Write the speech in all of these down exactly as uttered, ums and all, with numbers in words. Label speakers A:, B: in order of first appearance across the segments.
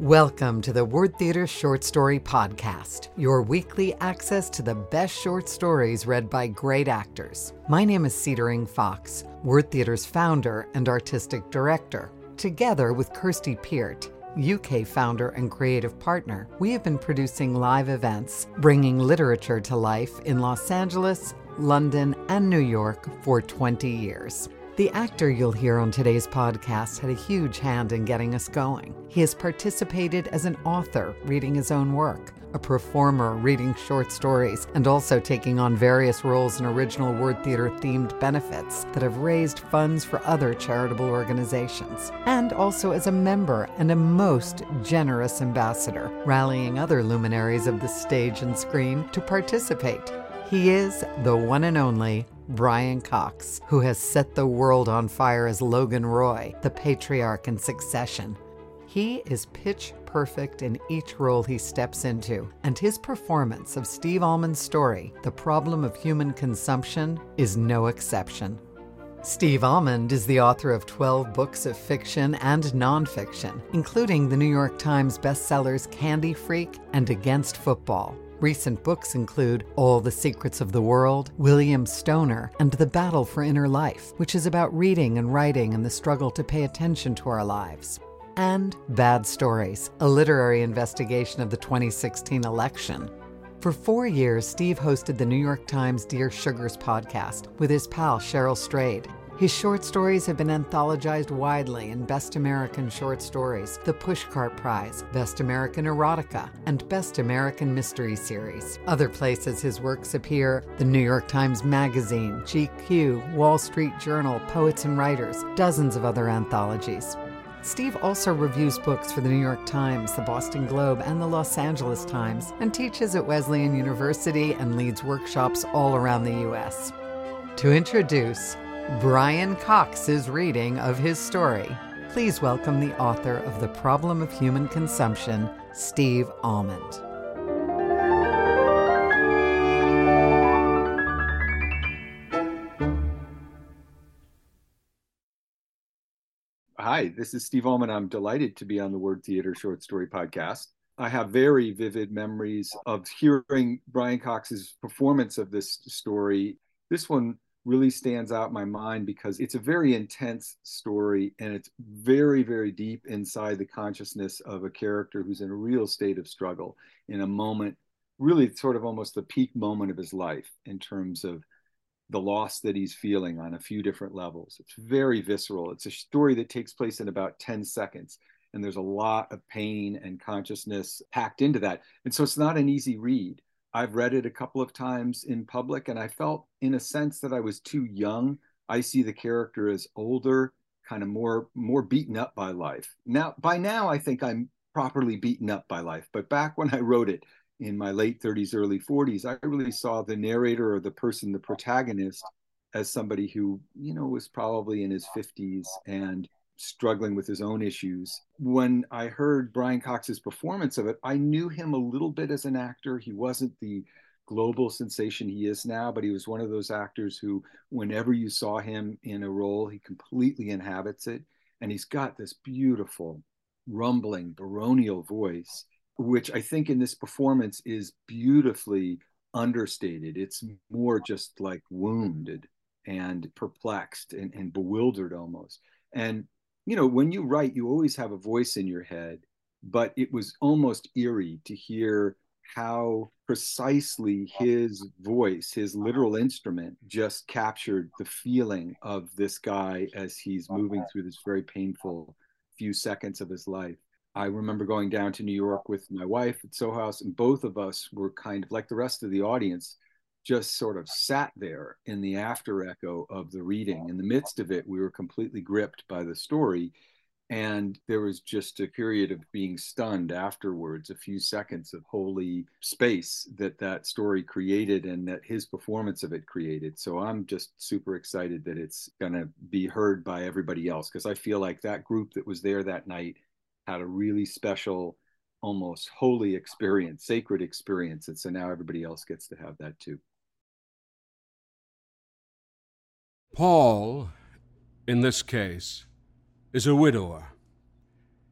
A: Welcome to the Word Theater Short Story Podcast, your weekly access to the best short stories read by great actors. My name is Cedar Fox, Word Theater's founder and artistic director. Together with Kirsty Peart, U K founder and creative partner, we have been producing live events, bringing literature to life in Los Angeles, London, and New York for twenty years. The actor you'll hear on today's podcast had a huge hand in getting us going. He has participated as an author, reading his own work, a performer reading short stories, and also taking on various roles in original Word Theater-themed benefits that have raised funds for other charitable organizations, and also as a member and a most generous ambassador, rallying other luminaries of the stage and screen to participate. He is the one and only Brian Cox, who has set the world on fire as Logan Roy, the patriarch in Succession. He is pitch perfect in each role he steps into, and his performance of Steve Almond's story, The Problem of Human Consumption, is no exception. Steve Almond is the author of twelve books of fiction and nonfiction, including the New York Times bestsellers Candy Freak and Against Football. Recent books include All the Secrets of the World, William Stoner, and The Battle for Inner Life, which is about reading and writing and the struggle to pay attention to our lives. And Bad Stories, a literary investigation of the twenty sixteen election. For four years, Steve hosted the New York Times Dear Sugars podcast with his pal Cheryl Strayed. His short stories have been anthologized widely in Best American Short Stories, the Pushcart Prize, Best American Erotica, and Best American Mystery Series. Other places his works appear: the New York Times Magazine, G Q, Wall Street Journal, Poets and Writers, dozens of other anthologies. Steve also reviews books for the New York Times, the Boston Globe, and the Los Angeles Times, and teaches at Wesleyan University and leads workshops all around the U S. To introduce Brian Cox's reading of his story, please welcome the author of The Problem of Human Consumption, Steve Almond.
B: Hi, this is Steve Almond. I'm delighted to be on the Word Theater Short Story Podcast. I have very vivid memories of hearing Brian Cox's performance of this story. This one really stands out in my mind because it's a very intense story, and it's very, very deep inside the consciousness of a character who's in a real state of struggle in a moment, really sort of almost the peak moment of his life in terms of the loss that he's feeling on a few different levels. It's very visceral. It's a story that takes place in about ten seconds, and there's a lot of pain and consciousness packed into that. And so it's not an easy read. I've read it a couple of times in public, and I felt in a sense that I was too young. I see the character as older, kind of more, more beaten up by life. Now, by now, I think I'm properly beaten up by life. But back when I wrote it in my late thirties, early forties, I really saw the narrator or the person, the protagonist, as somebody who, you know, was probably in his fifties and struggling with his own issues. When I heard Brian Cox's performance of it, I knew him a little bit as an actor. He wasn't the global sensation he is now, but he was one of those actors who, whenever you saw him in a role, he completely inhabits it. And he's got this beautiful, rumbling, baronial voice, which I think in this performance is beautifully understated. It's more just like wounded and perplexed and, and bewildered almost. And you know, when you write, you always have a voice in your head, but it was almost eerie to hear how precisely his voice, his literal instrument, just captured the feeling of this guy as he's moving through this very painful few seconds of his life. I remember going down to New York with my wife at Soho House, and both of us were kind of like the rest of the audience, just sort of sat there in the after echo of the reading. In the midst of it, we were completely gripped by the story. And there was just a period of being stunned afterwards, a few seconds of holy space that that story created and that his performance of it created. So I'm just super excited that it's going to be heard by everybody else, because I feel like that group that was there that night had a really special, almost holy experience, sacred experience. And so now everybody else gets to have that too.
C: Paul, in this case, is a widower.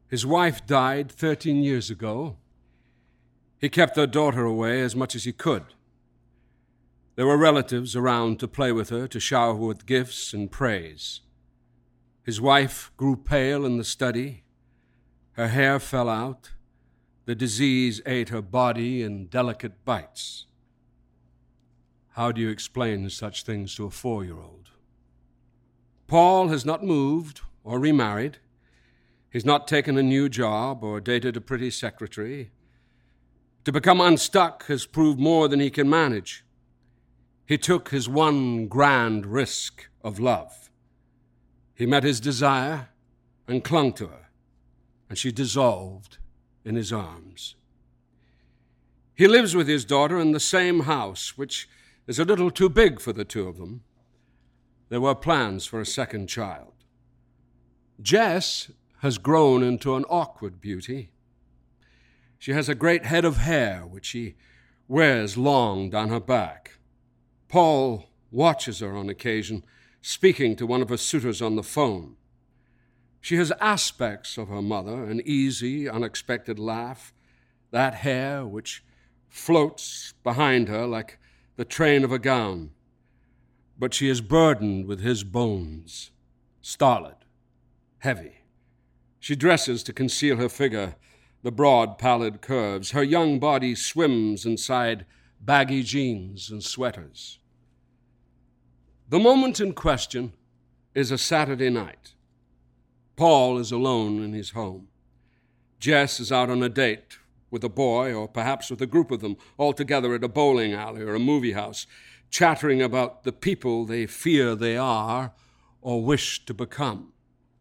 C: His wife died thirteen years ago. He kept their daughter away as much as he could. There were relatives around to play with her, to shower her with gifts and praise. His wife grew pale in the study. Her hair fell out. The disease ate her body in delicate bites. How do you explain such things to a four-year-old? Paul has not moved or remarried. He's not taken a new job or dated a pretty secretary. To become unstuck has proved more than he can manage. He took his one grand risk of love. He met his desire and clung to her, and she dissolved in his arms. He lives with his daughter in the same house, which is a little too big for the two of them. There were plans for a second child. Jess has grown into an awkward beauty. She has a great head of hair, which she wears long down her back. Paul watches her on occasion, speaking to one of her suitors on the phone. She has aspects of her mother, an easy, unexpected laugh, that hair which floats behind her like the train of a gown. But she is burdened with his bones, stolid, heavy. She dresses to conceal her figure, the broad, pallid curves. Her young body swims inside baggy jeans and sweaters. The moment in question is a Saturday night. Paul is alone in his home. Jess is out on a date with a boy, or perhaps with a group of them, all together at a bowling alley or a movie house, chattering about the people they fear they are or wish to become.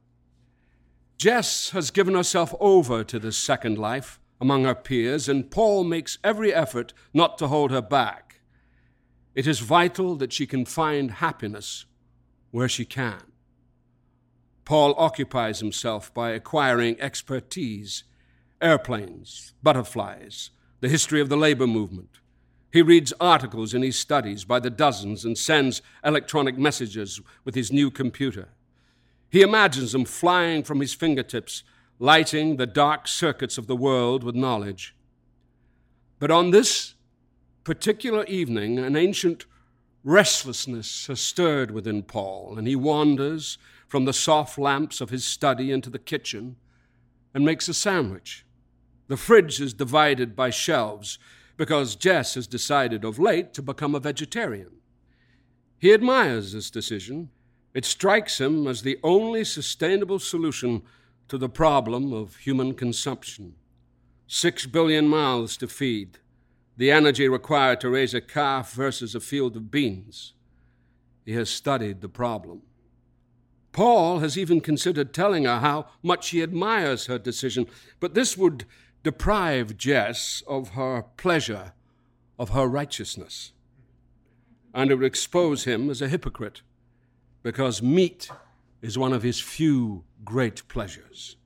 C: Jess has given herself over to this second life among her peers, and Paul makes every effort not to hold her back. It is vital that she can find happiness where she can. Paul occupies himself by acquiring expertise, airplanes, butterflies, the history of the labor movement. He reads articles in his studies by the dozens and sends electronic messages with his new computer. He imagines them flying from his fingertips, lighting the dark circuits of the world with knowledge. But on this particular evening, an ancient restlessness has stirred within Paul, and he wanders from the soft lamps of his study into the kitchen and makes a sandwich. The fridge is divided by shelves because Jess has decided of late to become a vegetarian. He admires this decision. It strikes him as the only sustainable solution to the problem of human consumption. Six billion mouths to feed, the energy required to raise a calf versus a field of beans. He has studied the problem. Paul has even considered telling her how much he admires her decision, but this would deprive Jess of her pleasure, of her righteousness. And it would expose him as a hypocrite, because meat is one of his few great pleasures.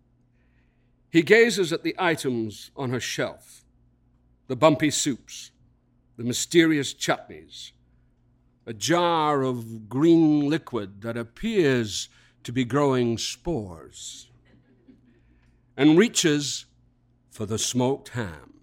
C: He gazes at the items on her shelf, the bumpy soups, the mysterious chutneys, a jar of green liquid that appears to be growing spores, and reaches for the smoked ham.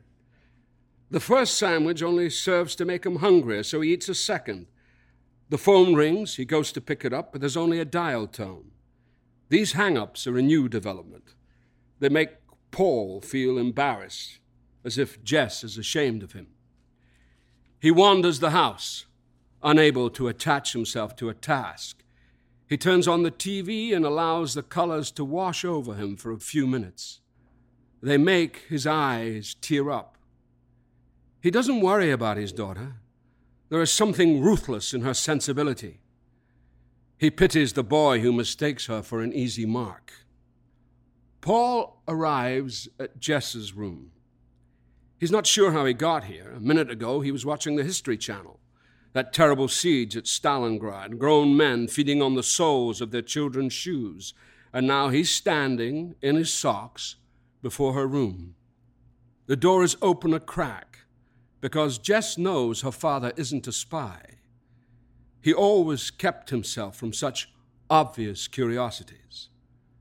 C: The first sandwich only serves to make him hungrier, so he eats a second. The phone rings, he goes to pick it up, but there's only a dial tone. These hang-ups are a new development. They make Paul feel embarrassed, as if Jess is ashamed of him. He wanders the house, unable to attach himself to a task. He turns on the T V and allows the colors to wash over him for a few minutes. They make his eyes tear up. He doesn't worry about his daughter. There is something ruthless in her sensibility. He pities the boy who mistakes her for an easy mark. Paul arrives at Jess's room. He's not sure how he got here. A minute ago, he was watching the History Channel, that terrible siege at Stalingrad, grown men feeding on the soles of their children's shoes. And now he's standing in his socks before her room. The door is open a crack, because Jess knows her father isn't a spy. He always kept himself from such obvious curiosities.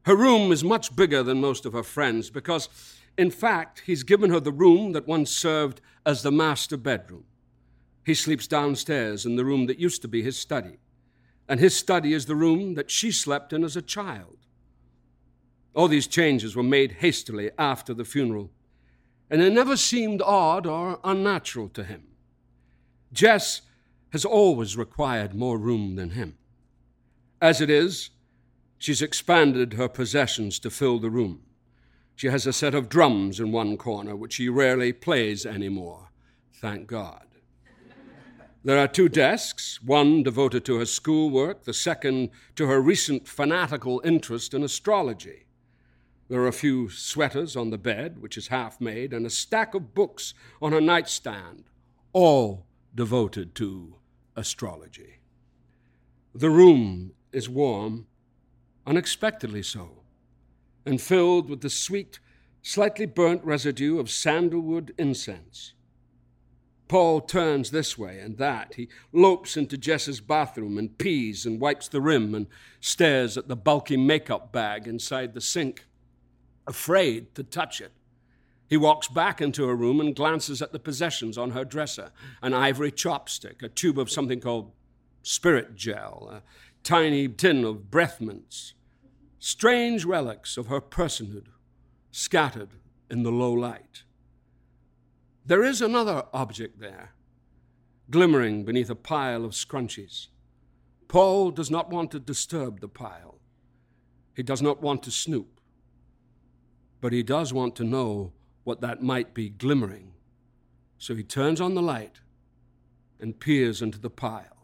C: Her room is much bigger than most of her friends because, in fact, he's given her the room that once served as the master bedroom. He sleeps downstairs in the room that used to be his study, and his study is the room that she slept in as a child. All these changes were made hastily after the funeral, and they never seemed odd or unnatural to him. Jess has always required more room than him. As it is, she's expanded her possessions to fill the room. She has a set of drums in one corner, which she rarely plays anymore, thank God. There are two desks, one devoted to her schoolwork, the second to her recent fanatical interest in astrology. There are a few sweaters on the bed, which is half made, and a stack of books on her nightstand, all devoted to astrology. The room is warm, unexpectedly so, and filled with the sweet, slightly burnt residue of sandalwood incense. Paul turns this way and that. He lopes into Jess's bathroom and pees and wipes the rim and stares at the bulky makeup bag inside the sink, afraid to touch it. He walks back into her room and glances at the possessions on her dresser, an ivory chopstick, a tube of something called spirit gel, a tiny tin of breath mints, strange relics of her personhood scattered in the low light. There is another object there, glimmering beneath a pile of scrunchies. Paul does not want to disturb the pile. He does not want to snoop. But he does want to know what that might be glimmering. So he turns on the light and peers into the pile.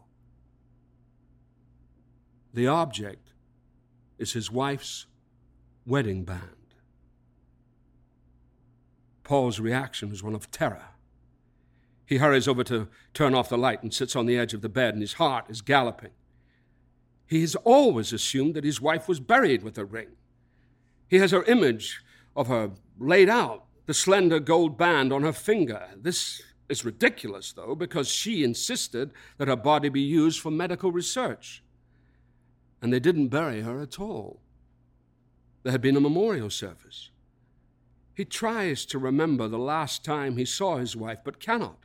C: The object is his wife's wedding band. Paul's reaction is one of terror. He hurries over to turn off the light and sits on the edge of the bed, and his heart is galloping. He has always assumed that his wife was buried with a ring. He has her image of her laid out, the slender gold band on her finger. This is ridiculous, though, because she insisted that her body be used for medical research. And they didn't bury her at all. There had been a memorial service. He tries to remember the last time he saw his wife, but cannot.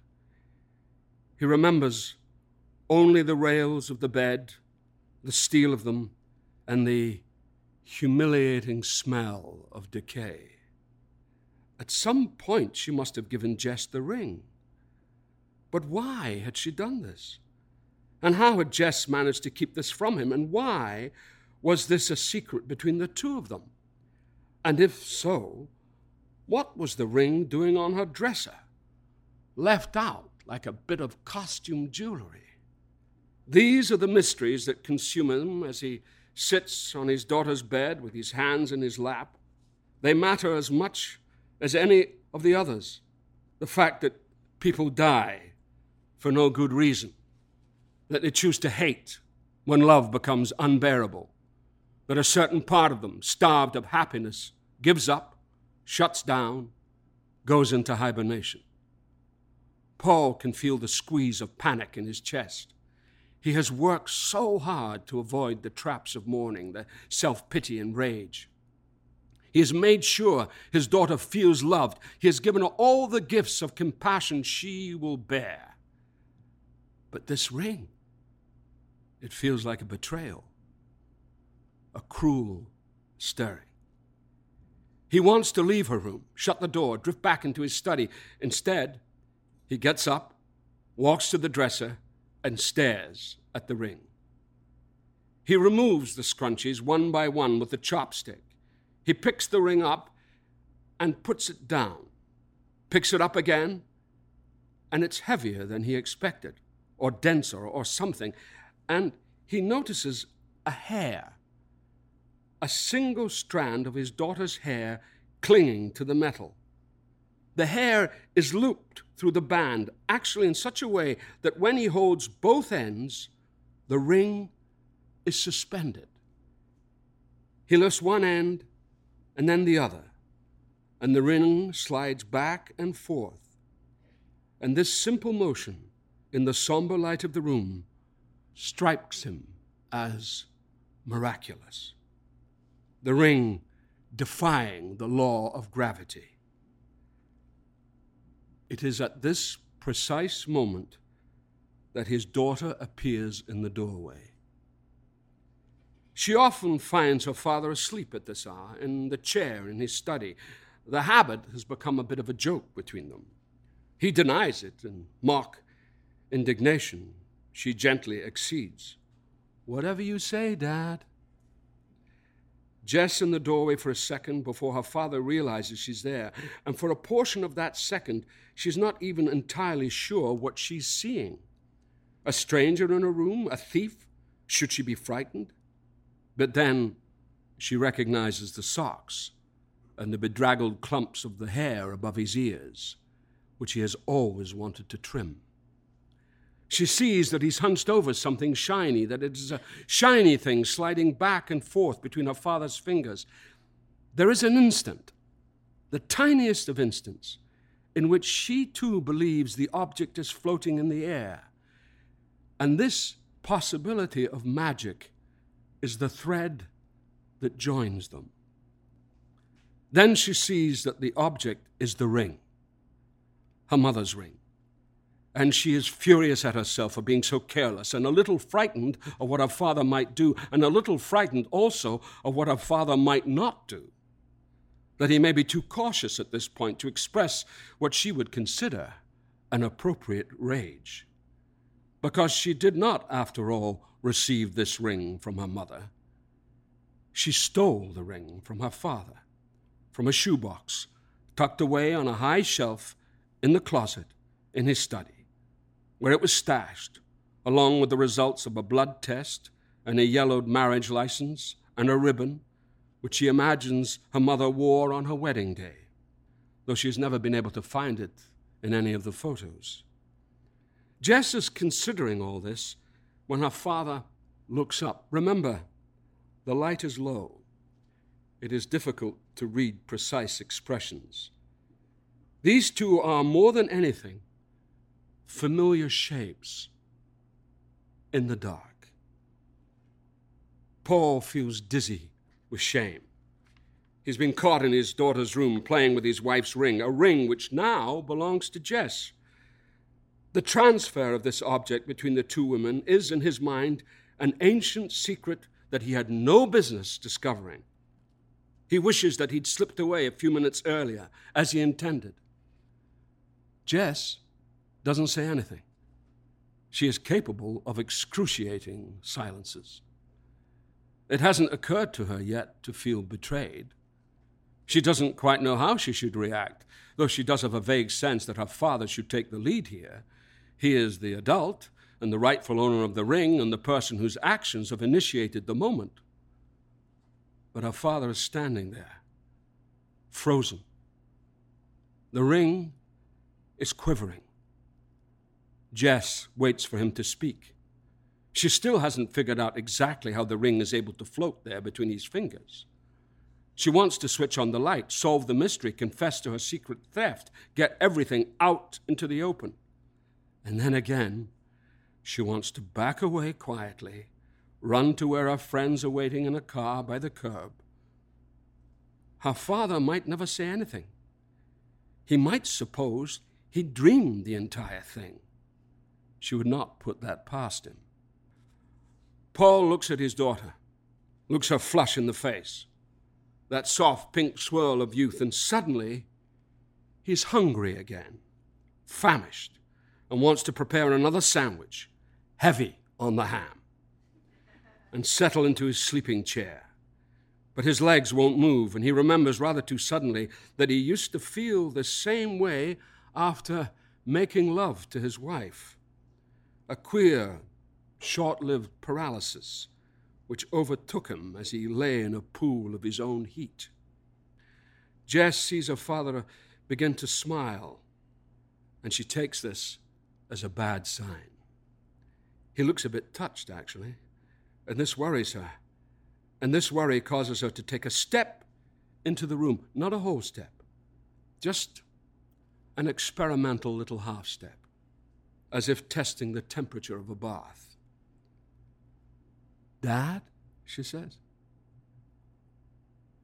C: He remembers only the rails of the bed, the steel of them, and the humiliating smell of decay. At some point, she must have given Jess the ring. But why had she done this? And how had Jess managed to keep this from him? And why was this a secret between the two of them? And if so, what was the ring doing on her dresser, left out like a bit of costume jewelry? These are the mysteries that consume him as he sits on his daughter's bed with his hands in his lap. They matter as much as any of the others. The fact that people die for no good reason, that they choose to hate when love becomes unbearable, that a certain part of them, starved of happiness, gives up, shuts down, goes into hibernation. Paul can feel the squeeze of panic in his chest. He has worked so hard to avoid the traps of mourning, the self-pity and rage. He has made sure his daughter feels loved. He has given her all the gifts of compassion she will bear. But this ring, it feels like a betrayal, a cruel stirring. He wants to leave her room, shut the door, drift back into his study. Instead, he gets up, walks to the dresser, and stares at the ring. He removes the scrunchies one by one with the chopstick. He picks the ring up and puts it down, picks it up again, and it's heavier than he expected, or denser, or something, and he notices a hair, a single strand of his daughter's hair clinging to the metal. The hair is looped through the band, actually in such a way that when he holds both ends, the ring is suspended. He lifts one end and then the other, and the ring slides back and forth. And this simple motion in the somber light of the room strikes him as miraculous. the ring defying the law of gravity. It is at this precise moment that his daughter appears in the doorway. She often finds her father asleep at this hour in the chair in his study. The habit has become a bit of a joke between them. He denies it in mock indignation. She gently accedes. "Whatever you say, Dad." Jess in the doorway for a second before her father realizes she's there, and for a portion of that second, she's not even entirely sure what she's seeing. A stranger in her room? A thief? Should she be frightened? But then she recognizes the socks and the bedraggled clumps of the hair above his ears, which he has always wanted to trim. She sees that he's hunched over something shiny, that it is a shiny thing sliding back and forth between her father's fingers. There is an instant, the tiniest of instants, in which she too believes the object is floating in the air. And this possibility of magic is the thread that joins them. Then she sees that the object is the ring, her mother's ring. And she is furious at herself for being so careless, and a little frightened of what her father might do, and a little frightened also of what her father might not do. That he may be too cautious at this point to express what she would consider an appropriate rage. Because she did not, after all, receive this ring from her mother. She stole the ring from her father, from a shoebox tucked away on a high shelf in the closet in his study, where it was stashed, along with the results of a blood test and a yellowed marriage license and a ribbon, which she imagines her mother wore on her wedding day, though she has never been able to find it in any of the photos. Jess is considering all this when her father looks up. Remember, the light is low. It is difficult to read precise expressions. These two are, more than anything, familiar shapes in the dark. Paul feels dizzy with shame. He's been caught in his daughter's room playing with his wife's ring, a ring which now belongs to Jess. The transfer of this object between the two women is, in his mind, an ancient secret that he had no business discovering. He wishes that he'd slipped away a few minutes earlier, as he intended. Jess doesn't say anything. She is capable of excruciating silences. It hasn't occurred to her yet to feel betrayed. She doesn't quite know how she should react, though she does have a vague sense that her father should take the lead here. He is the adult and the rightful owner of the ring and the person whose actions have initiated the moment. But her father is standing there, frozen. The ring is quivering. Jess waits for him to speak. She still hasn't figured out exactly how the ring is able to float there between his fingers. She wants to switch on the light, solve the mystery, confess to her secret theft, get everything out into the open. And then again, she wants to back away quietly, run to where her friends are waiting in a car by the curb. Her father might never say anything. He might suppose he dreamed the entire thing. She would not put that past him. Paul looks at his daughter, looks her flush in the face, that soft pink swirl of youth, and suddenly he's hungry again, famished, and wants to prepare another sandwich, heavy on the ham, and settle into his sleeping chair. But his legs won't move, and he remembers rather too suddenly that he used to feel the same way after making love to his wife. A queer, short-lived paralysis which overtook him as he lay in a pool of his own heat. Jess sees her father begin to smile, and she takes this as a bad sign. He looks a bit touched, actually, and this worries her. And this worry causes her to take a step into the room, not a whole step, just an experimental little half step, as if testing the temperature of a bath. "Dad," she says.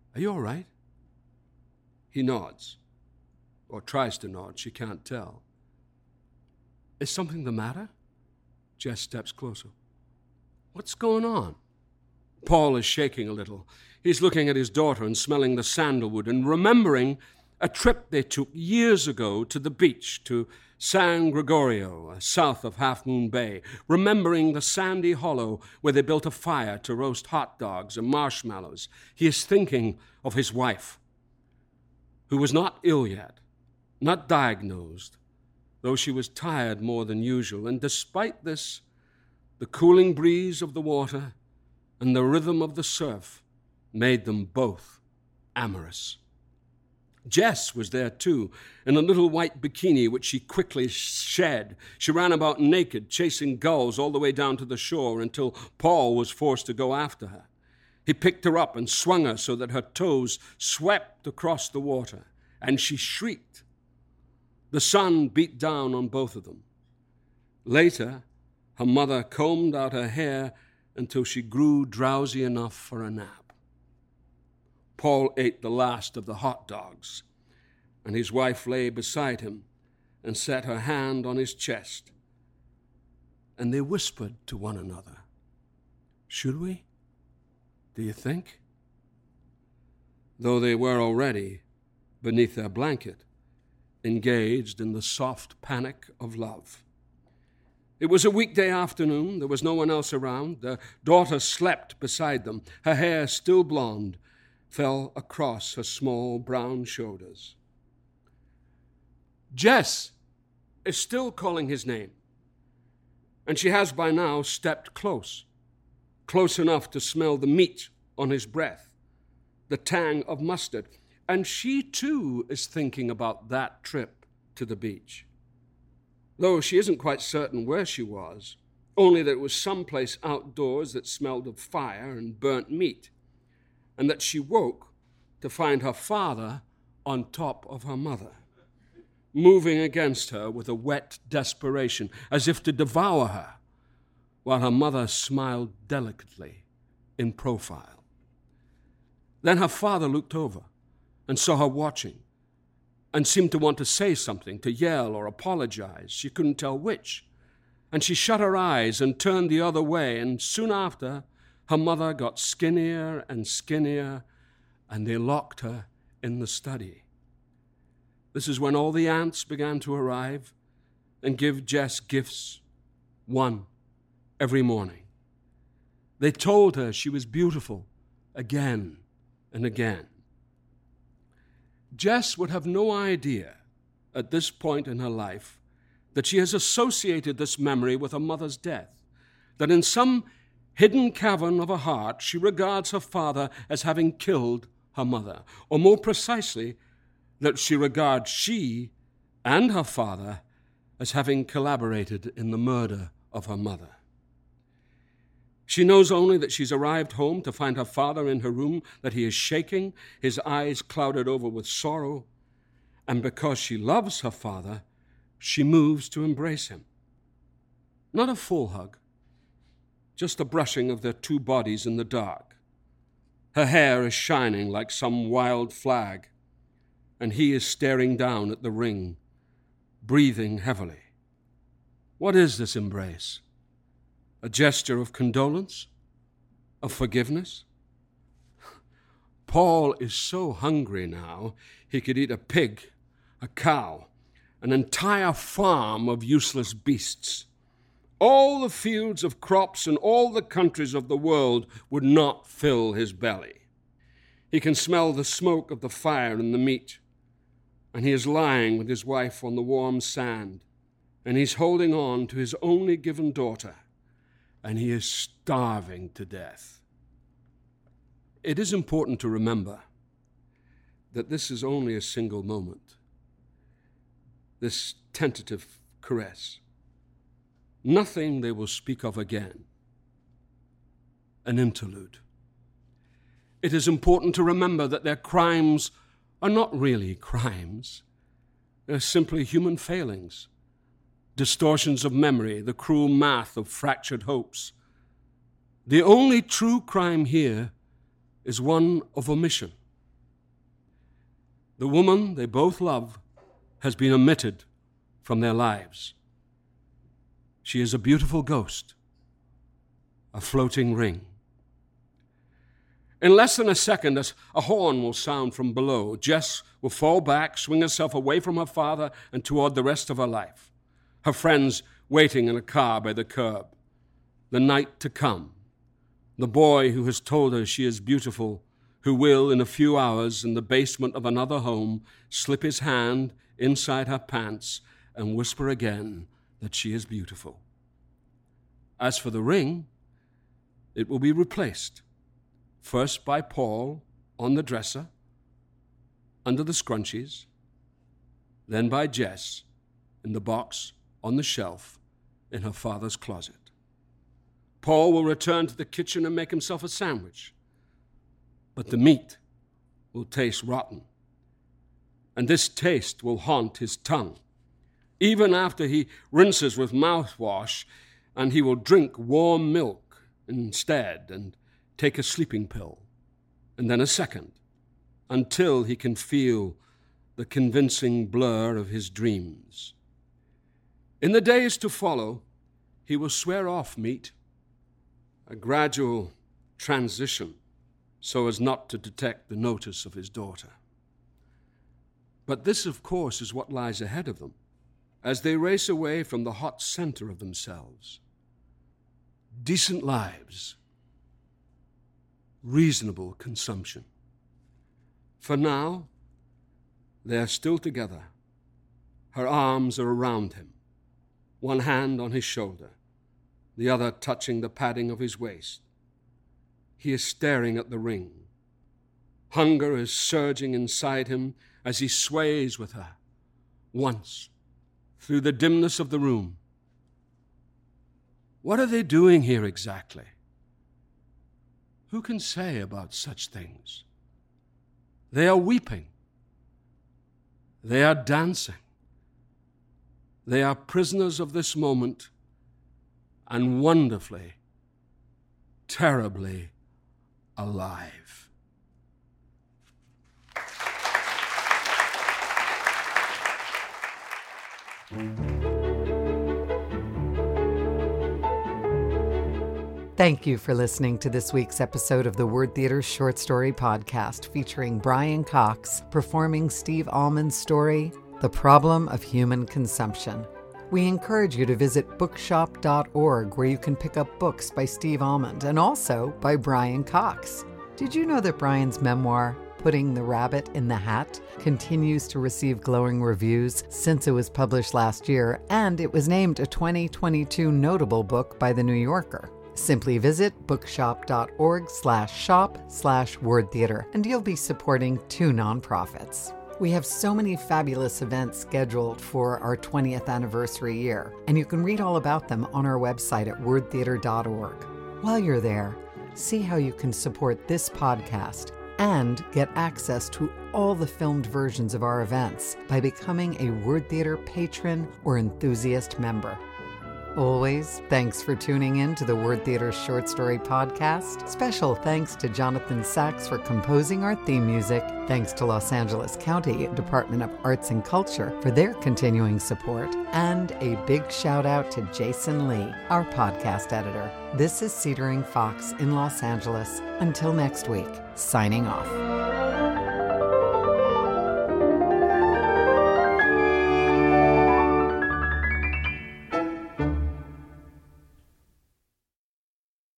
C: Are you all right? He nods, or tries to nod. She can't tell. Is something the matter? Jess steps closer. What's going on? Paul is shaking a little. He's looking at his daughter and smelling the sandalwood and remembering a trip they took years ago to the beach, to San Gregorio, south of Half Moon Bay, remembering the sandy hollow where they built a fire to roast hot dogs and marshmallows. He is thinking of his wife, who was not ill yet, not diagnosed, though she was tired more than usual. And despite this, the cooling breeze of the water and the rhythm of the surf made them both amorous. Jess was there too, in a little white bikini which she quickly shed. She ran about naked, chasing gulls all the way down to the shore until Paul was forced to go after her. He picked her up and swung her so that her toes swept across the water, and she shrieked. The sun beat down on both of them. Later, her mother combed out her hair until she grew drowsy enough for a nap. Paul ate the last of the hot dogs, and his wife lay beside him and set her hand on his chest. And they whispered to one another, "Should we? Do you think?" Though they were already, beneath their blanket, engaged in the soft panic of love. It was a weekday afternoon. There was no one else around. Their daughter slept beside them. Her hair, still blonde, fell across her small brown shoulders. Jess is still calling his name, and she has by now stepped close, close enough to smell the meat on his breath, the tang of mustard, and she too is thinking about that trip to the beach. Though she isn't quite certain where she was, only that it was someplace outdoors that smelled of fire and burnt meat, and that she woke to find her father on top of her mother, moving against her with a wet desperation, as if to devour her, while her mother smiled delicately in profile. Then her father looked over and saw her watching, and seemed to want to say something, to yell or apologize. She couldn't tell which. And she shut her eyes and turned the other way, and soon after, her mother got skinnier and skinnier, and they locked her in the study. This is when all the aunts began to arrive and give Jess gifts, one every morning. They told her she was beautiful again and again. Jess would have no idea at this point in her life that she has associated this memory with her mother's death, that in some hidden cavern of her heart she regards her father as having killed her mother, or more precisely, that she regards she and her father as having collaborated in the murder of her mother. She knows only that she's arrived home to find her father in her room, that he is shaking, his eyes clouded over with sorrow, and because she loves her father, she moves to embrace him. Not a full hug, just a brushing of their two bodies in the dark. Her hair is shining like some wild flag, and he is staring down at the ring, breathing heavily. What is this embrace? A gesture of condolence? Of forgiveness? Paul is so hungry now, he could eat a pig, a cow, an entire farm of useless beasts. All the fields of crops and all the countries of the world would not fill his belly. He can smell the smoke of the fire and the meat, and he is lying with his wife on the warm sand, and he's holding on to his only given daughter, and he is starving to death. It is important to remember that this is only a single moment, this tentative caress. Nothing they will speak of again. An interlude. It is important to remember that their crimes are not really crimes. They're simply human failings, distortions of memory, the cruel math of fractured hopes. The only true crime here is one of omission, The woman they both love has been omitted from their lives. She is a beautiful ghost, a floating ring. In less than a second, as a horn will sound from below, Jess will fall back, swing herself away from her father and toward the rest of her life. Her friends waiting in a car by the curb. The night to come. The boy who has told her she is beautiful, who will, in a few hours, in the basement of another home, slip his hand inside her pants and whisper again that she is beautiful. As for the ring, it will be replaced. First by Paul on the dresser, under the scrunchies, then by Jess in the box on the shelf in her father's closet. Paul will return to the kitchen and make himself a sandwich, but the meat will taste rotten, and this taste will haunt his tongue, even after he rinses with mouthwash, and he will drink warm milk instead and take a sleeping pill, and then a second, until he can feel the convincing blur of his dreams. In the days to follow, he will swear off meat, a gradual transition so as not to detect the notice of his daughter. But this, of course, is what lies ahead of them as they race away from the hot center of themselves. Decent lives. Reasonable consumption. For now, they are still together. Her arms are around him, one hand on his shoulder, the other touching the padding of his waist. He is staring at the ring. Hunger is surging inside him as he sways with her, once, through the dimness of the room. What are they doing here exactly? Who can say about such things? They are weeping. They are dancing. They are prisoners of this moment and wonderfully, terribly alive.
A: Thank you for listening to this week's episode of the Word Theater Short Story Podcast, featuring Brian Cox performing Steve Almond's story, The Problem of Human Consumption. We encourage you to visit bookshop dot org, where you can pick up books by Steve Almond and also by Brian Cox. Did you know that Brian's memoir, Putting the Rabbit in the Hat, continues to receive glowing reviews since it was published last year, and it was named a twenty twenty-two notable book by The New Yorker? Simply visit bookshop dot org slash shop slash word theater, and you'll be supporting two nonprofits. We have so many fabulous events scheduled for our twentieth anniversary year, and you can read all about them on our website at word theater dot org. While you're there, see how you can support this podcast and get access to all the filmed versions of our events by becoming a Word Theater patron or enthusiast member. Always, thanks for tuning in to the Word Theater Short Story Podcast. Special thanks to Jonathan Sachs for composing our theme music. Thanks to Los Angeles County Department of Arts and Culture for their continuing support. And a big shout out to Jason Lee, our podcast editor. This is Cedering Fox in Los Angeles. Until next week, signing off.